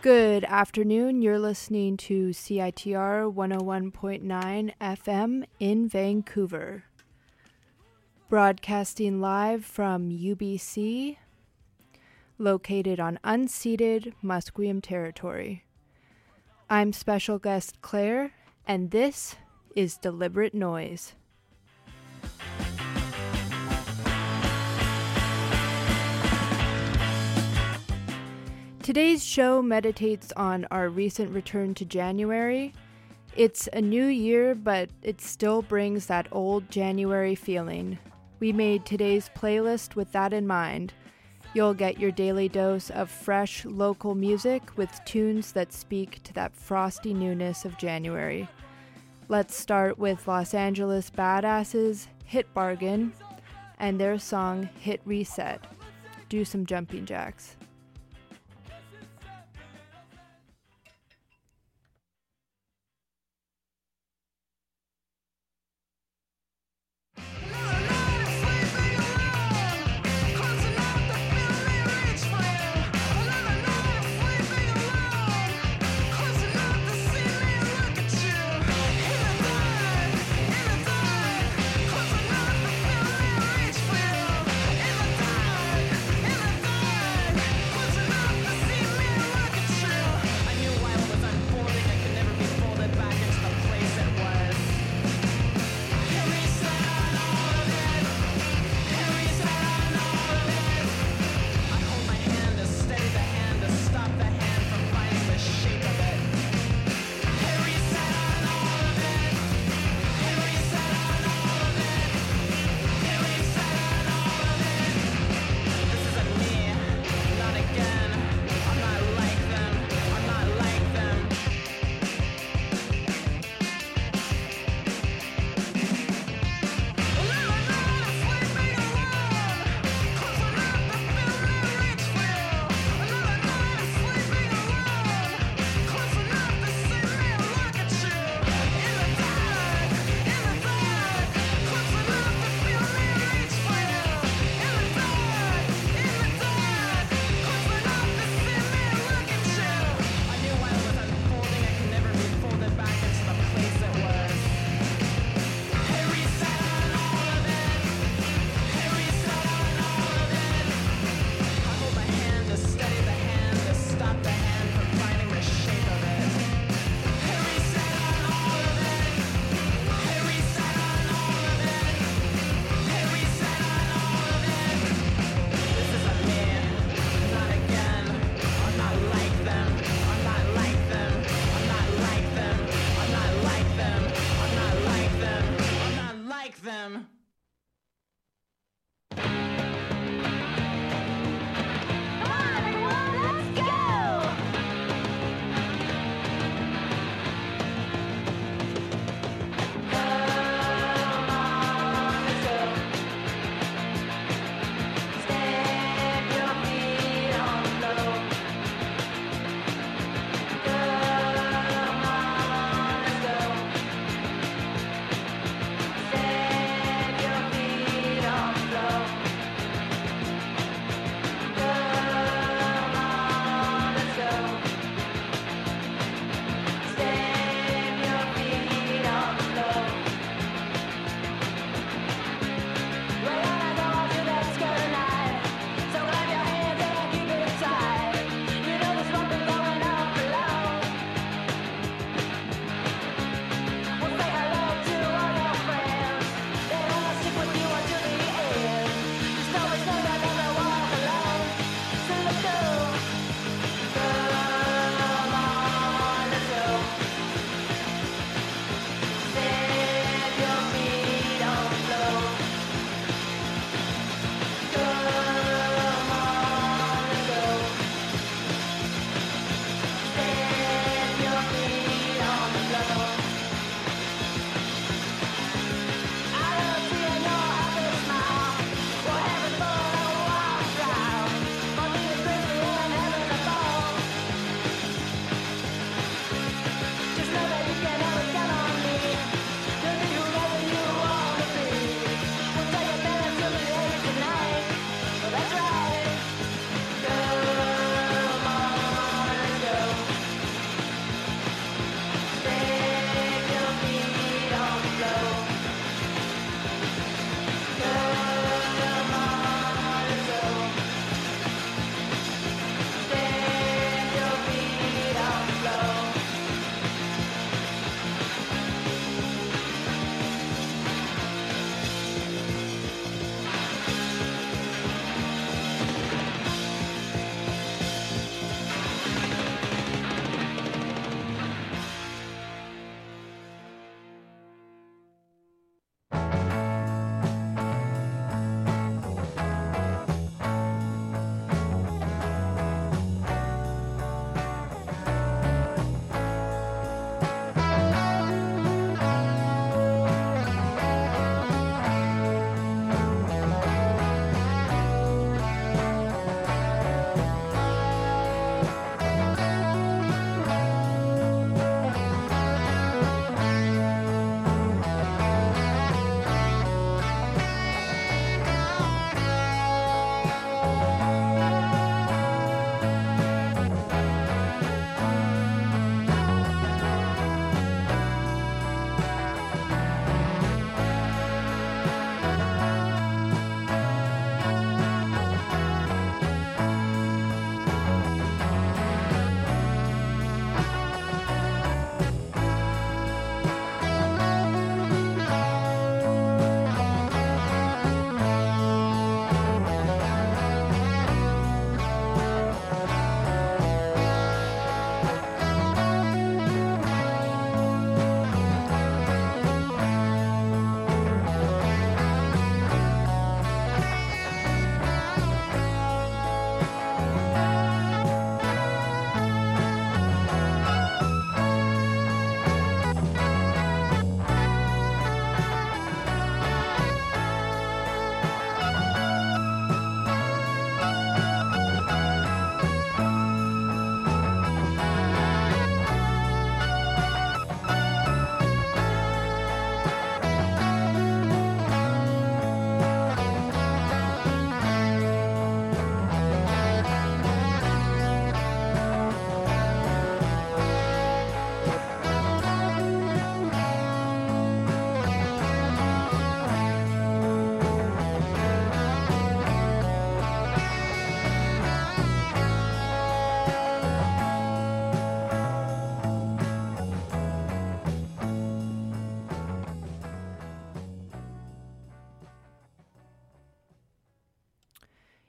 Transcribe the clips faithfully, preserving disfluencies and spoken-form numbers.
Good afternoon. You're listening to C I T R one oh one point nine F M in Vancouver. Broadcasting live from U B C, located on unceded Musqueam territory. I'm special guest Claire, and this is Deliberate Noise. Today's show meditates on our recent return to January. It's a new year, but it still brings that old January feeling. We made today's playlist with that in mind. You'll get your daily dose of fresh, local music with tunes that speak to that frosty newness of January. Let's start with Los Angeles Badasses' Hit Bargain and their song Hit Reset. Do some jumping jacks.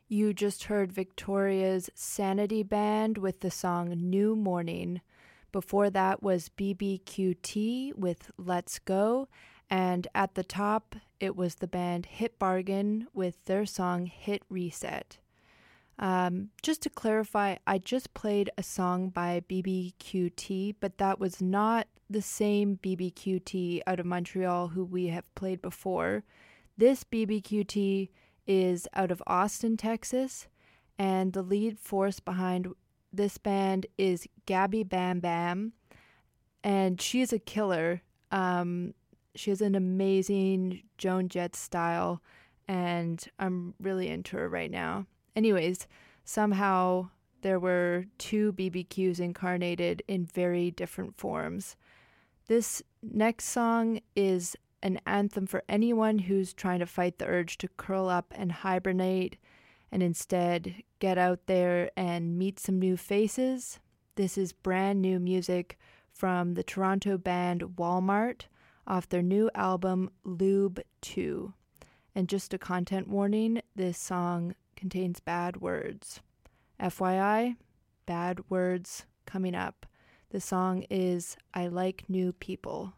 You just heard Victoria's Sanity Band with the song New Morning. Before that was B B Q T with Let's Go. And at the top, it was the band Hit Bargain with their song Hit Reset. Um, just to clarify, I just played a song by B B Q T, but that was not the same B B Q T out of Montreal who we have played before. This B B Q T is out of Austin, Texas, and the lead force behind this band is Gabby Bam Bam, and she's a killer. Um, she has an amazing Joan Jett style, and I'm really into her right now. Anyways, somehow there were two B B Qs incarnated in very different forms. This next song is an anthem for anyone who's trying to fight the urge to curl up and hibernate and instead get out there and meet some new faces. This is brand new music from the Toronto band Walmart off their new album Lube two. And just a content warning, this song contains bad words. F Y I, bad words coming up. The song is I Like New People.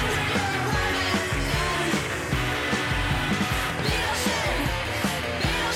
Feel shit, feel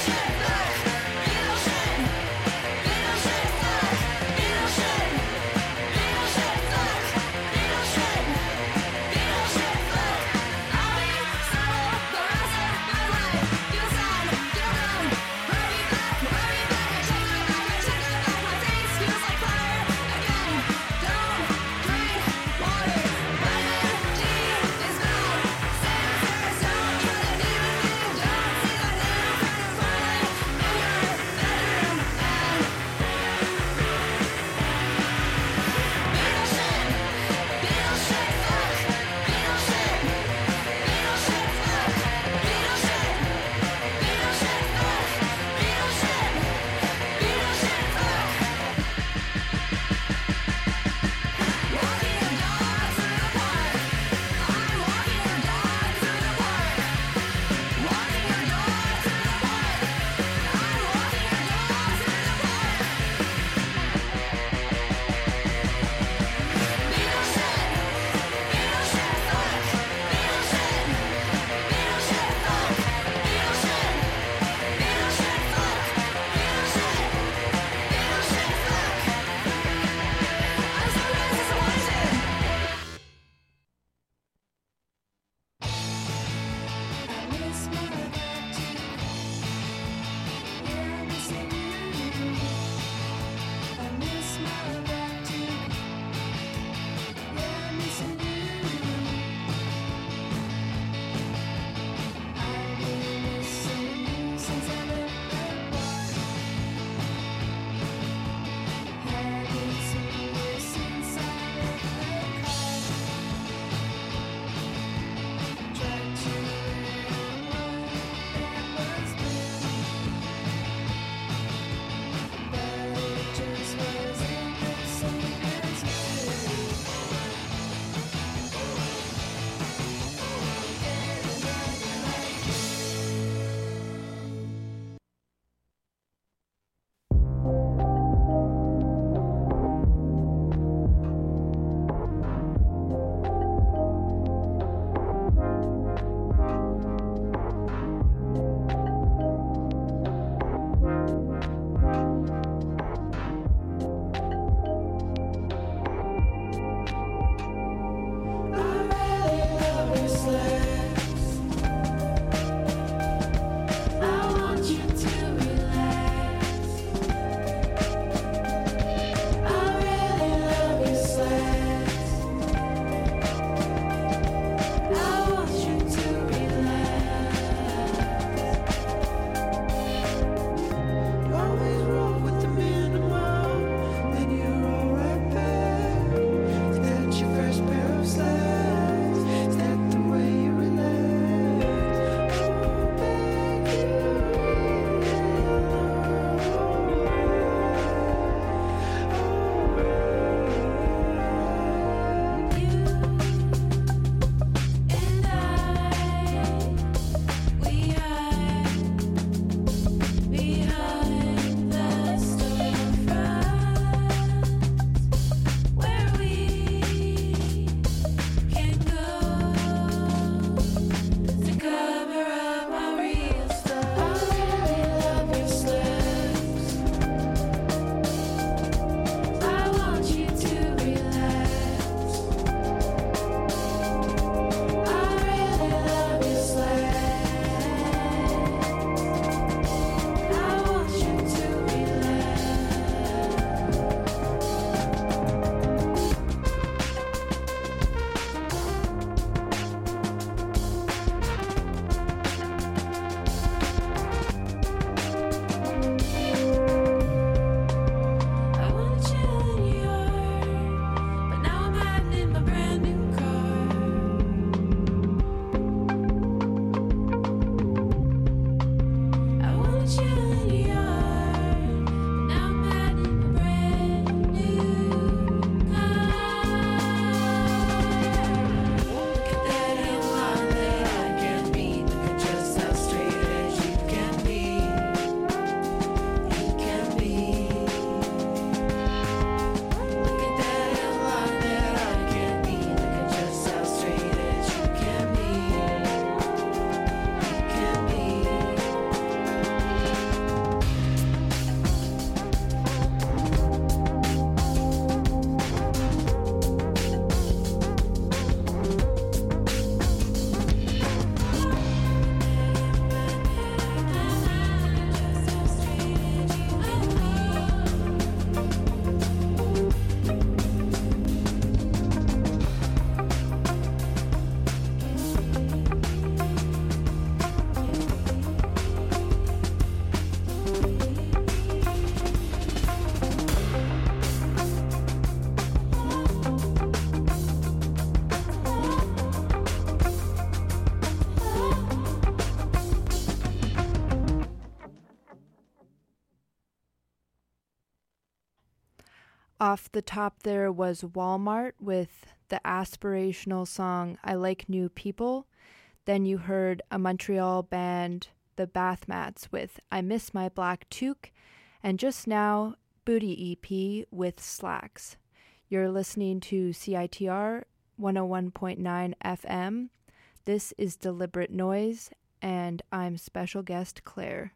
Off the top there was Walmart with the aspirational song I Like New People. Then you heard a Montreal band, the Bathmats, with I Miss My Black Toque. And just now, Booty E P with Slacks. You're listening to C I T R one oh one point nine F M. This is Deliberate Noise, and I'm special guest Claire.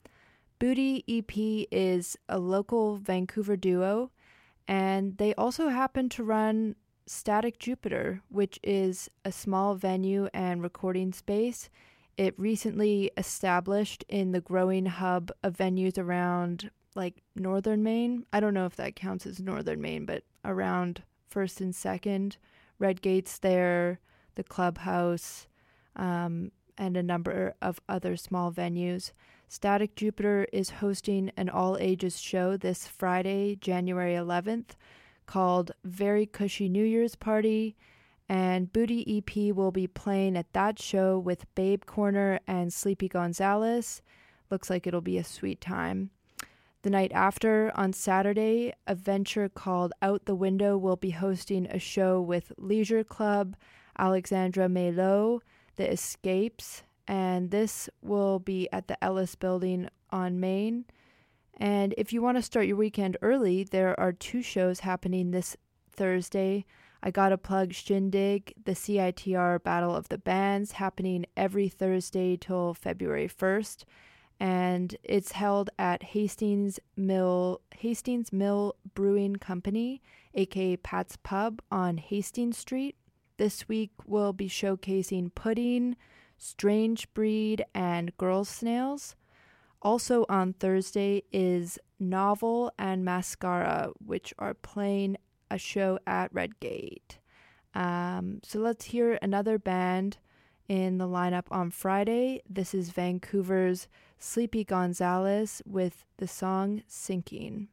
Booty E P is a local Vancouver duo, and they also happen to run Static Jupiter, which is a small venue and recording space. It recently established in the growing hub of venues around like Northern Maine. I don't know if that counts as Northern Maine, but around First and Second, Red Gates there, the Clubhouse, um, and a number of other small venues. Static Jupiter is hosting an all-ages show this Friday, January eleventh, called Very Cushy New Year's Party, and Booty E P will be playing at that show with Babe Corner and Sleepy Gonzalez. Looks like it'll be a sweet time. The night after, on Saturday, a venture called Out the Window will be hosting a show with Leisure Club, Alexandra Melo, The Escapes, and this will be at the Ellis Building on Main. And if you want to start your weekend early, there are two shows happening this Thursday. I gotta plug Shindig, the C I T R Battle of the Bands, happening every Thursday till February first. And it's held at Hastings Mill Hastings Mill Brewing Company, aka Pat's Pub on Hastings Street. This week we'll be showcasing Pudding, Strange Breed, and Girl Snails. Also on Thursday is Novel and Mascara, which are playing a show at Red Gate. Um, so let's hear another band in the lineup on Friday. This is Vancouver's Sleepy Gonzalez with the song Sinking.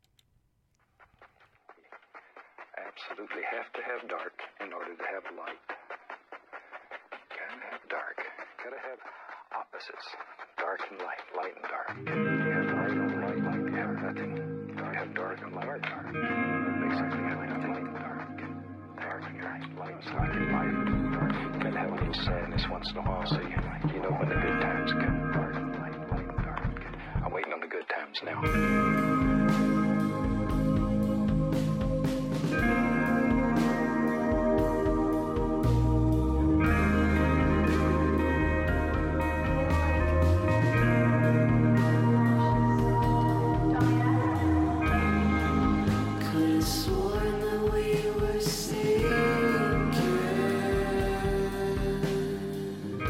Absolutely have to have dark in order to have light. Gotta have dark. Gotta have opposites. Dark and light, light and dark. You have light and light, light, you have nothing. You have dark and light, dark. Basically, you have nothing and dark. Dark and light, light, it's like in life. Dark. You gotta have a little sadness once in a while so you, you know when the good times come. Dark and light, light and dark. I'm waiting on the good times now.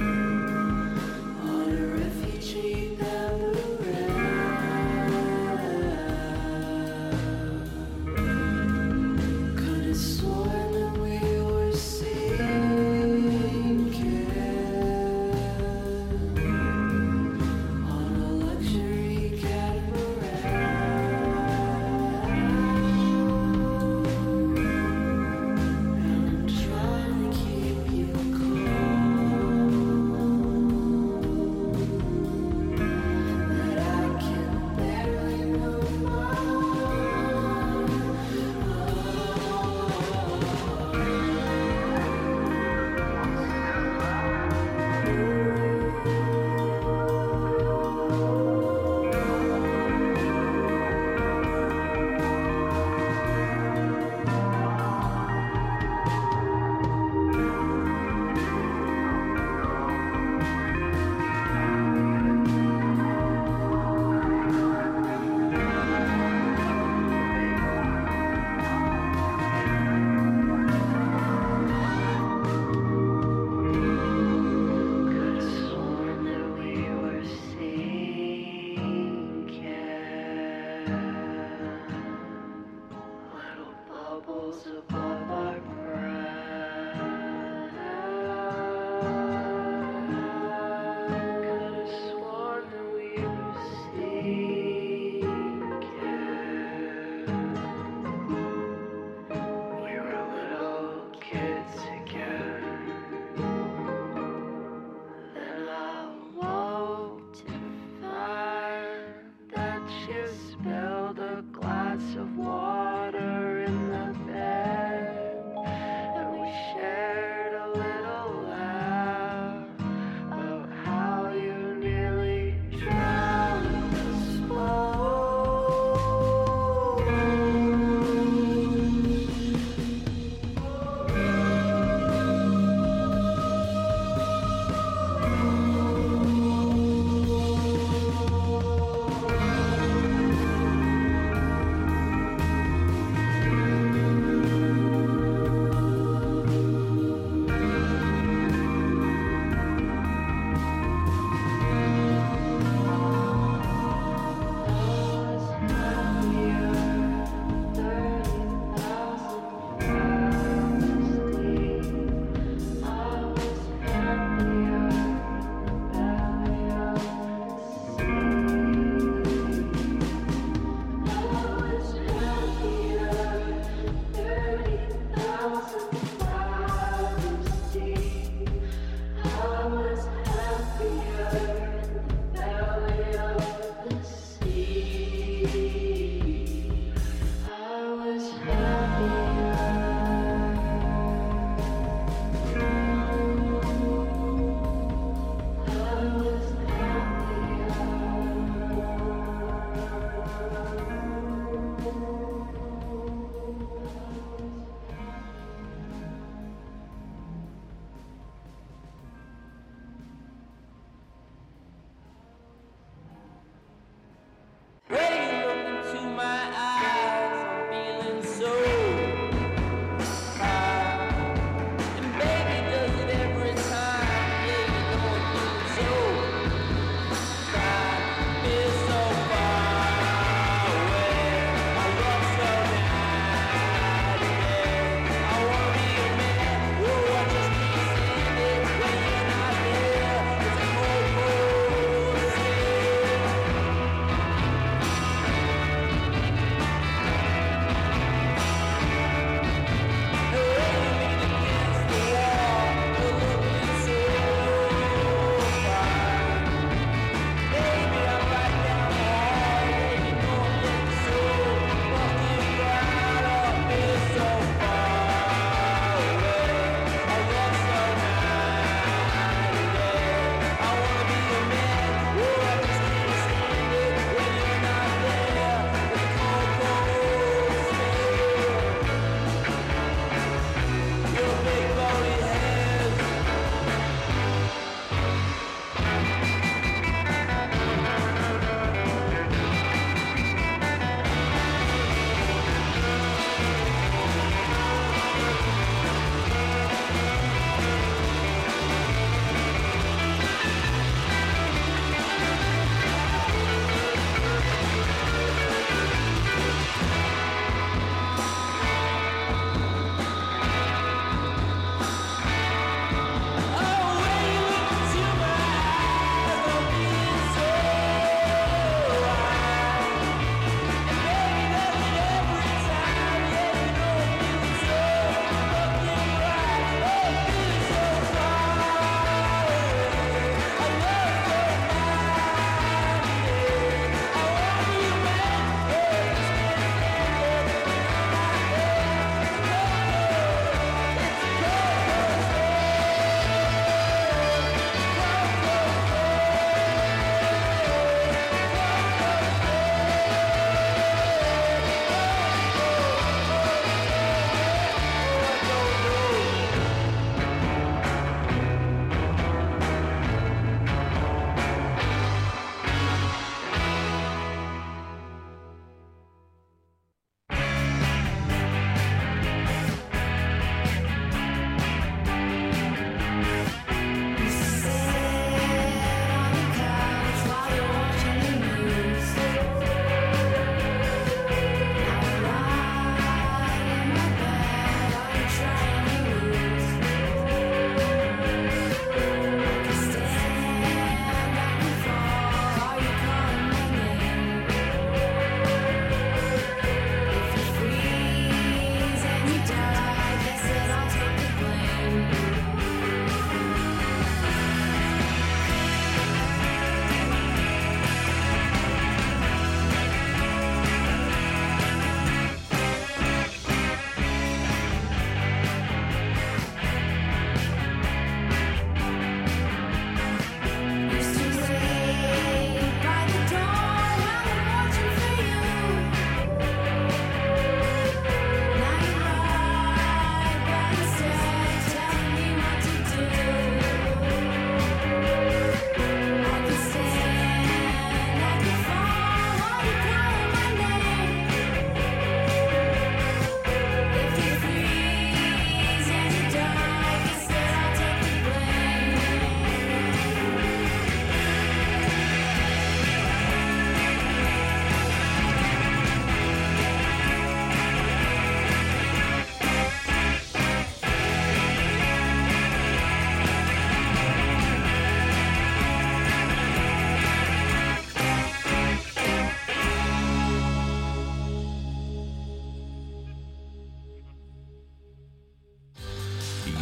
On a refugee bamboo raft.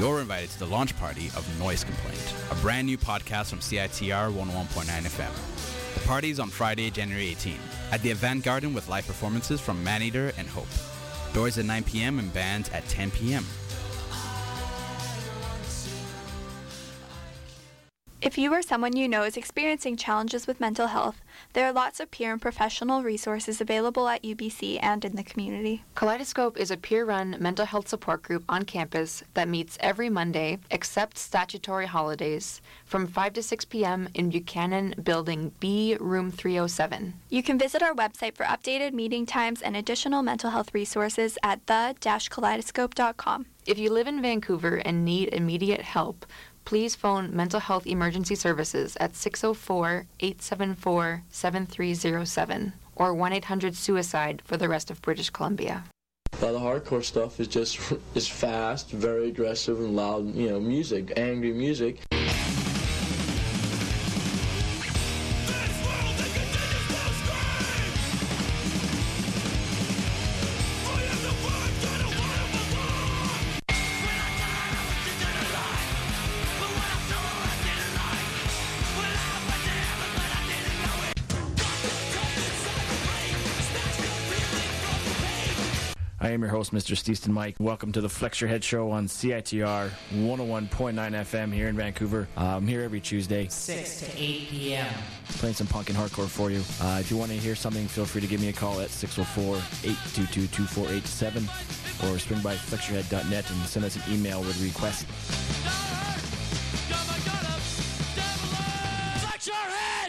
you're invited to the launch party of Noise Complaint, a brand new podcast from C I T R one oh one point nine F M. The party is on Friday, January eighteenth, at the Event Garden with live performances from Maneater and Hope. Doors at nine p.m. and bands at ten p.m. If you or someone you know is experiencing challenges with mental health, there are lots of peer and professional resources available at U B C and in the community. Kaleidoscope is a peer-run mental health support group on campus that meets every Monday, except statutory holidays, from five to six p.m. in Buchanan Building B, Room three oh seven. You can visit our website for updated meeting times and additional mental health resources at the dash kaleidoscope dot com. If you live in Vancouver and need immediate help, please phone Mental Health Emergency Services at six oh four, eight seven four, seven three oh seven or one eight hundred suicide for the rest of British Columbia. A lot of hardcore stuff is just is fast, very aggressive and loud, you know, music, angry music. I am your host, Mister Steeston Mike. Welcome to the Flex Your Head Show on C I T R one oh one point nine F M here in Vancouver. Uh, I'm here every Tuesday. six to eight p.m. Playing some punk and hardcore for you. Uh, if you want to hear something, feel free to give me a call at six oh four, eight two two, two four eight seven or swing by flex your head dot net and send us an email with a request. Flex your head!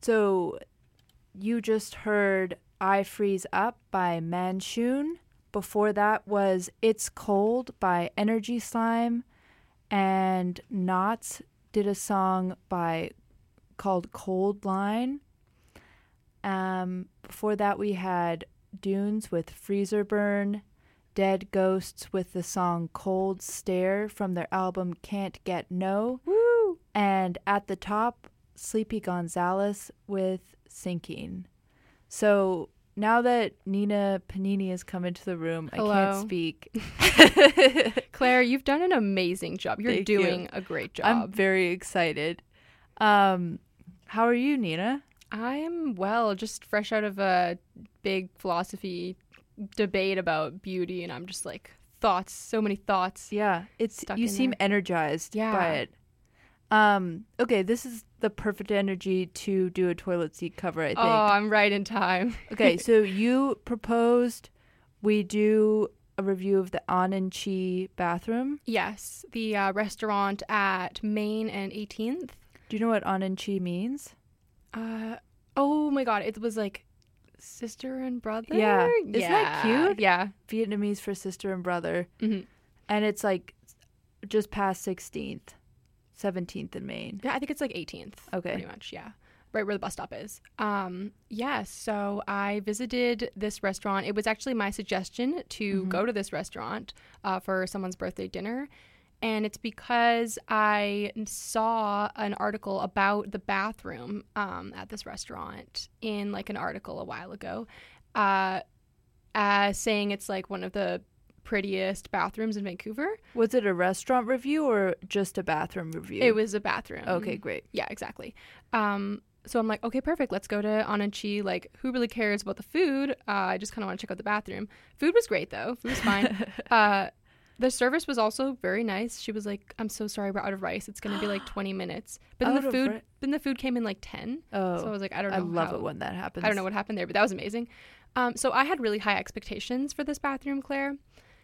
So you just heard I Freeze Up by Manchun. Before that was It's Cold by Energy Slime. And Knots did a song by called Cold Line. Um, before that we had Dunes with Freezer Burn. Dead Ghosts with the song Cold Stare from their album Can't Get No. Woo! And at the top, Sleepy Gonzalez with Sinking. So now that Nina Panini has come into the room, Hello. I can't speak. Claire, you've done an amazing job. You're Thank doing you. a great job. I'm very excited. Um, how are you, Nina? I'm well, just fresh out of a big philosophy debate about beauty, and I'm just like thoughts, so many thoughts. Yeah, it's Stuck you in seem there. energized Yeah. by it. Um, okay, this is the perfect energy to do a toilet seat cover, I think. Oh, I'm right in time. Okay, so you proposed we do a review of the Ananchi bathroom. Yes, the uh, restaurant at Main and eighteenth. Do you know what Ananchi means? Uh, oh my god, it was like sister and brother. Yeah. Isn't that Yeah. cute? Yeah. Vietnamese for sister and brother. hmm And it's like just past sixteenth, seventeenth in Maine. Yeah, I think it's like eighteenth. Okay. Pretty much, yeah. Right where the bus stop is. Um, yeah, so I visited this restaurant. It was actually my suggestion to Mhm. go to this restaurant uh, for someone's birthday dinner. And it's because I saw an article about the bathroom um, at this restaurant in like an article a while ago, uh, uh, saying it's like one of the prettiest bathrooms in Vancouver. Was it a restaurant review or just a bathroom review? It was a bathroom. Okay, great. Yeah, exactly. Um, so I'm like, okay, perfect. Let's go to Ananchi. Like, who really cares about the food? Uh, I just kind of want to check out the bathroom. Food was great, though. Food was fine. uh, the service was also very nice. She was like, I'm so sorry, we're out of rice. It's going to be like twenty minutes. But then Out the of food ri- then the food came in like ten. Oh, So I was like, I don't know. I love how- it when that happens. I don't know what happened there, but that was amazing. Um, so I had really high expectations for this bathroom, Claire.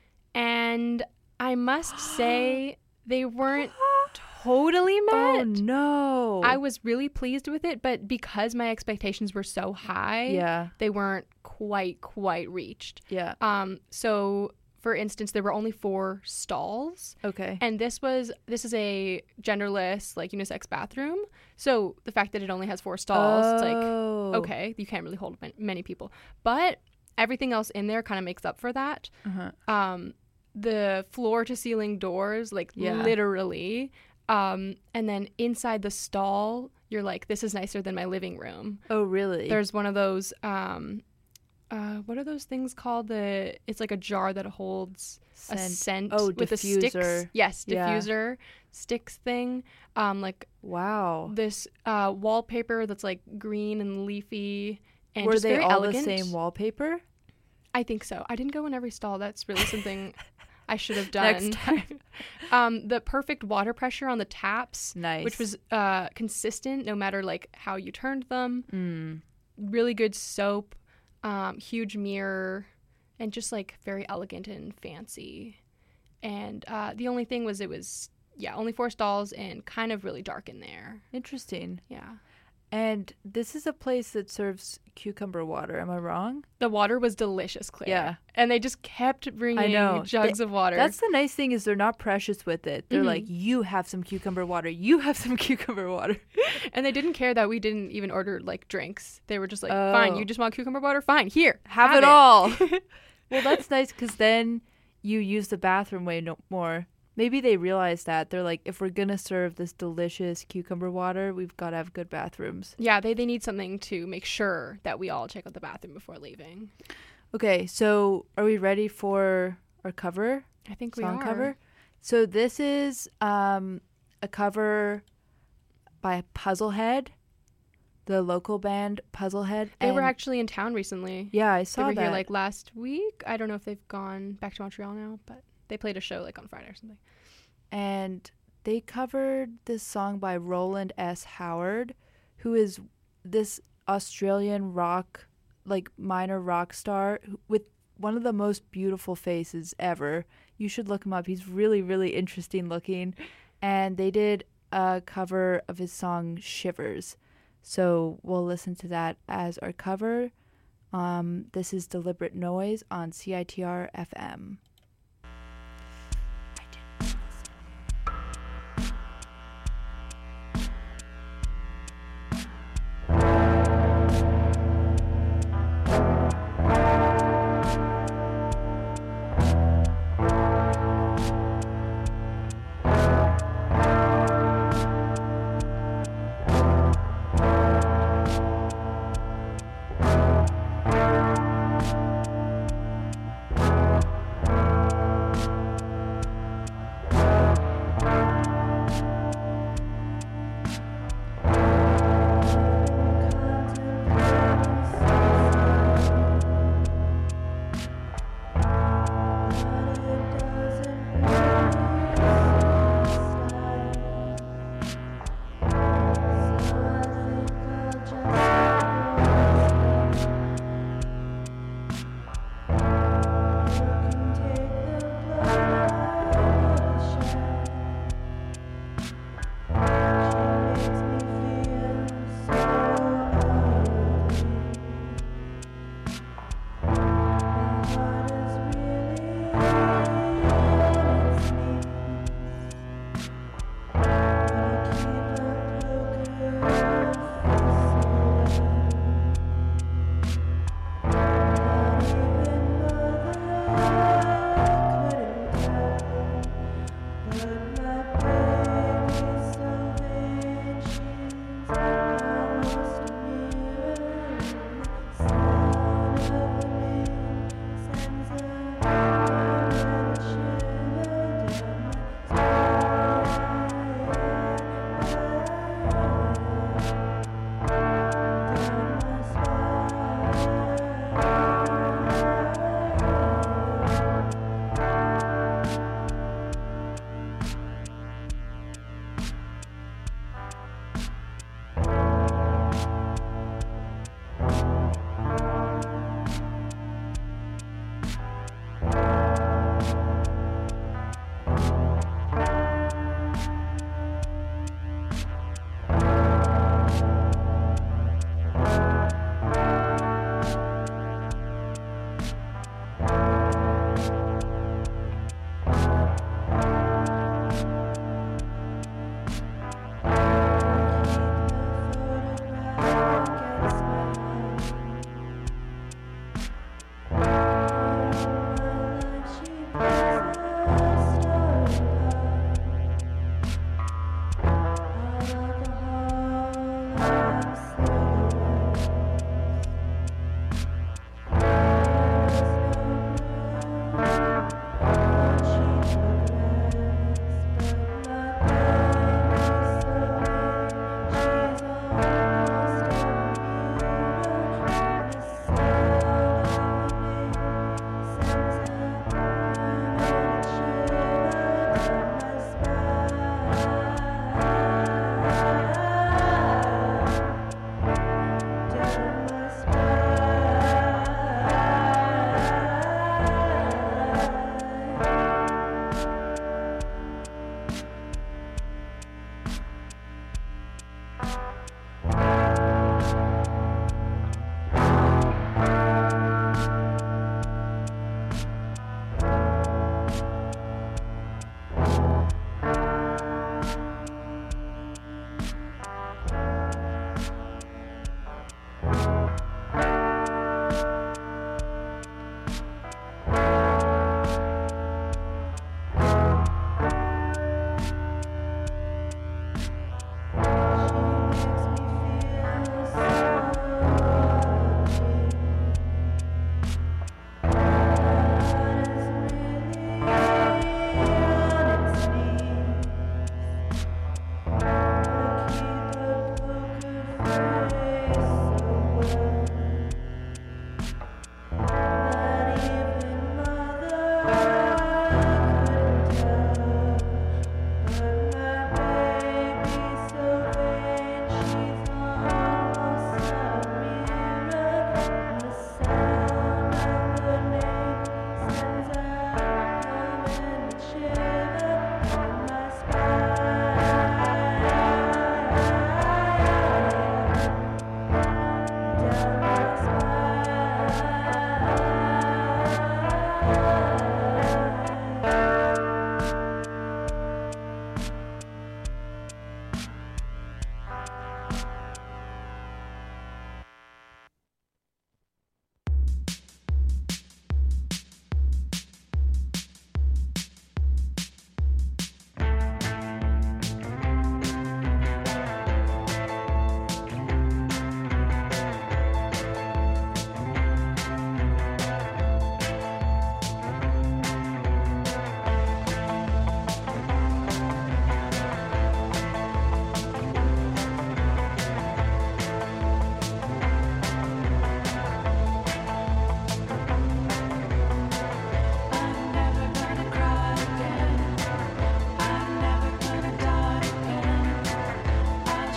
And I must say they weren't totally met. Oh, no. I was really pleased with it, but because my expectations were so high, Yeah, they weren't quite, quite reached. yeah. Um, so for instance, there were only four stalls, Okay. and this was this is a genderless, like unisex bathroom. So the fact that it only has four stalls, it's like Oh. okay, you can't really hold ma- many people, but everything else in there kind of makes up for that. Uh-huh. Um, the floor to ceiling doors, like Yeah. literally. Um, and then inside the stall, you're like, this is nicer than my living room. Oh, really? There's one of those, um, uh, what are those things called? The It's like a jar that holds a Scent. scent Oh, with the sticks. diffuser. Yes, Yeah. diffuser sticks thing. Um, like Wow. this uh, wallpaper that's like green and leafy and Were just they very all elegant. the same wallpaper? I think so. I didn't go in every stall. That's really something I should have done. Next time. um, the perfect water pressure on the taps, Nice. which was uh, consistent no matter like how you turned them. Mm. Really good soap, um, huge mirror, and just like very elegant and fancy. And uh, the only thing was it was yeah only four stalls and kind of really dark in there. Interesting. Yeah. And this is a place that serves cucumber water. Am I wrong? The water was delicious, Claire. Yeah. And they just kept bringing know. jugs They- of water. That's the nice thing is they're not precious with it. They're Mhm. like, you have some cucumber water. You have some cucumber water. And they didn't care that we didn't even order like drinks. They were just like, Oh. fine, you just want cucumber water? Fine, here. Have, it, all. Well, that's nice because then you use the bathroom way no- more. Maybe they realize that. They're like, if we're going to serve this delicious cucumber water, we've got to have good bathrooms. Yeah, they, they need something to make sure that we all check out the bathroom before leaving. Okay, so are we ready for our cover? I think we Song are. cover? So this is um, a cover by Puzzlehead, the local band Puzzlehead. They were And- actually in town recently. Yeah, I They saw were that. here like last week. I don't know if they've gone back to Montreal now, but they played a show like on Friday or something. And they covered this song by Roland S. Howard, who is this Australian rock, like minor rock star who- with one of the most beautiful faces ever. You should look him up. He's really, really interesting looking. And they did a cover of his song Shivers. So we'll listen to that as our cover. Um, this is Deliberate Noise on C I T R F M. Thank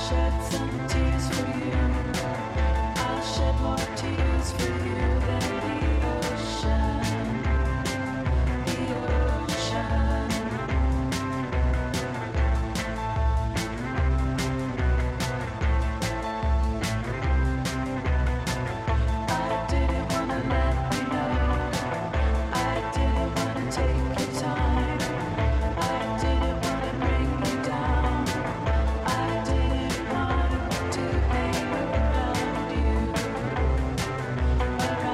Around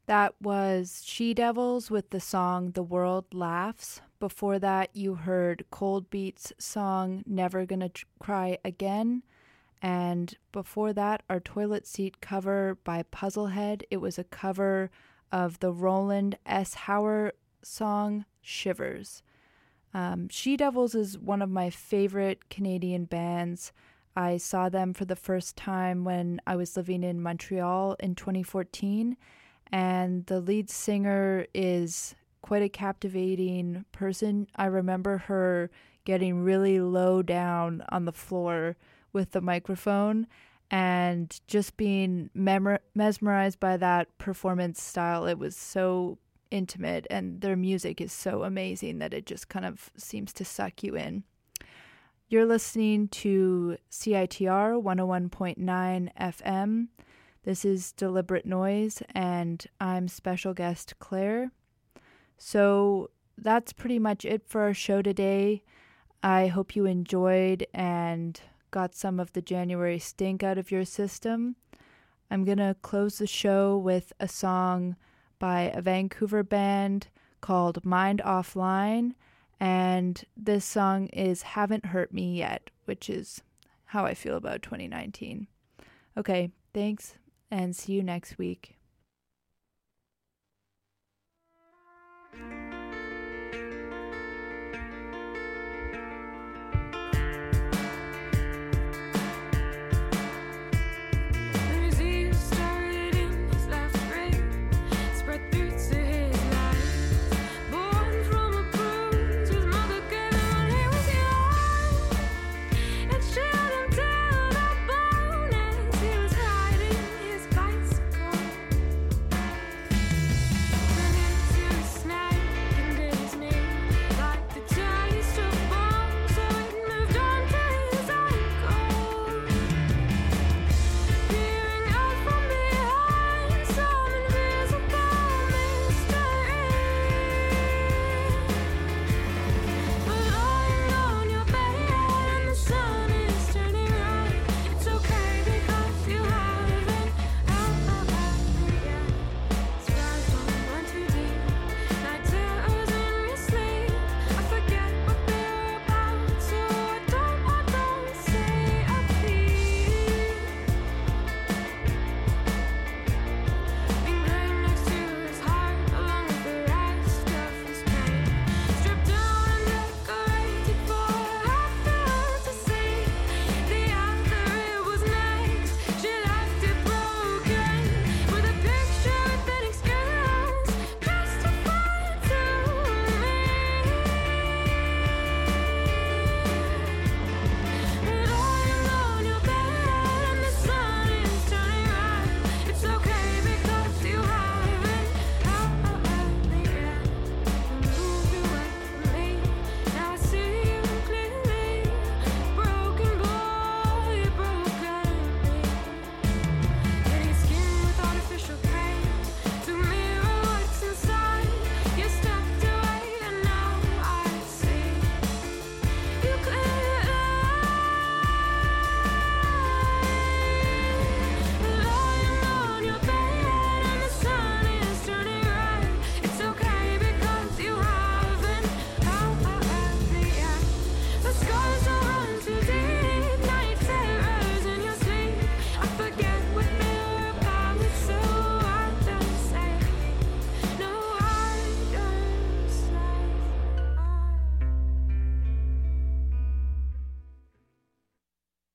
That was She Devils with the song The World Laughs. Before that, you heard Cold Beat's song Never Gonna Cry Again. And before that, our Toilet Seat cover by Puzzlehead. It was a cover of the Roland S. Howard song Shivers. Um, She Devils is one of my favorite Canadian bands. I saw them for the first time when I was living in Montreal in twenty fourteen. And the lead singer is quite a captivating person. I remember her getting really low down on the floor with the microphone and just being memor- mesmerized by that performance style. It was so intimate, and their music is so amazing that it just kind of seems to suck you in. You're listening to C I T R one oh one point nine F M. This is Deliberate Noise, and I'm special guest Claire. So that's pretty much it for our show today. I hope you enjoyed and got some of the January stink out of your system. I'm going to close the show with a song by a Vancouver band called Mind Offline, and this song is Haven't Hurt Me Yet, which is how I feel about twenty nineteen. Okay, thanks, and see you next week.